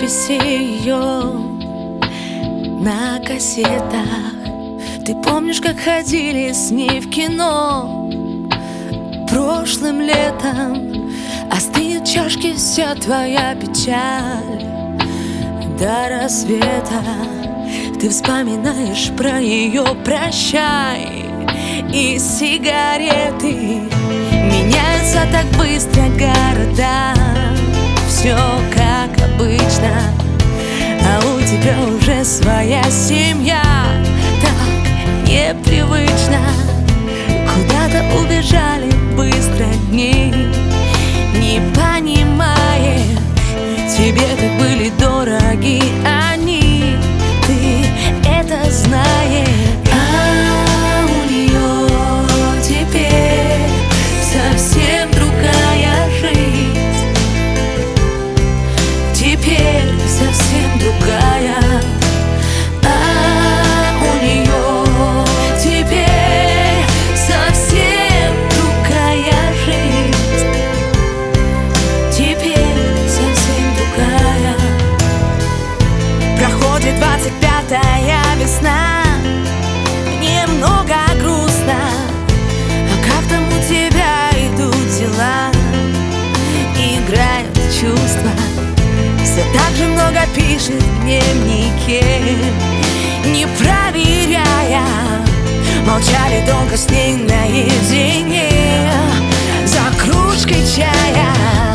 записи ее на кассетах. Ты помнишь, как ходили с ней в кино прошлым летом? Остынет в чашке вся твоя печаль до рассвета. Ты вспоминаешь про ее прощай и сигареты. Меняются так быстро города, все как обычно, а у тебя уже своя семья. Так непривычно. Куда-то убежали быстро дни, не понимаешь, тебе так были дороги они. Ты это знаешь. А у нее теперь совсем другая жизнь. Теперь совсем другая. А у нее теперь совсем другая жизнь. Теперь совсем другая. Проходит 25-я весна, немного грустно. А как там у тебя идут дела? Играют чувства. Все так же много пишет в дневнике, не проверяя. Молчали долго с ней наедине за кружкой чая.